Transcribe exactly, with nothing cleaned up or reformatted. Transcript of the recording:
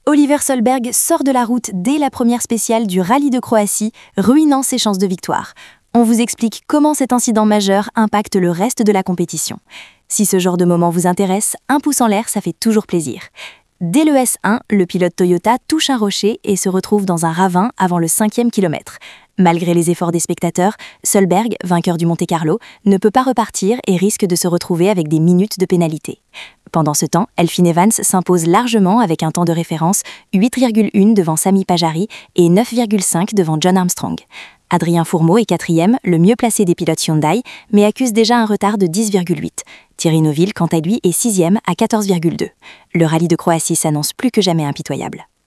Oliver Solberg sort de la route dès la première spéciale du Rallye de Croatie, ruinant ses chances de victoire. On vous explique comment cet incident majeur impacte le reste de la compétition. Si ce genre de moment vous intéresse, un pouce en l'air, ça fait toujours plaisir. Dès le S un, le pilote Toyota touche un rocher et se retrouve dans un ravin avant le cinquième kilomètre. Malgré les efforts des spectateurs, Solberg, vainqueur du Monte-Carlo, ne peut pas repartir et risque de se retrouver avec des minutes de pénalité. Pendant ce temps, Elfyn Evans s'impose largement avec un temps de référence huit virgule un devant Sami Pajari et neuf virgule cinq devant John Armstrong. Adrien Fourmeau est quatrième, le mieux placé des pilotes Hyundai, mais accuse déjà un retard de dix virgule huit. Thierry Neuville, quant à lui, est sixième à quatorze virgule deux. Le rallye de Croatie s'annonce plus que jamais impitoyable.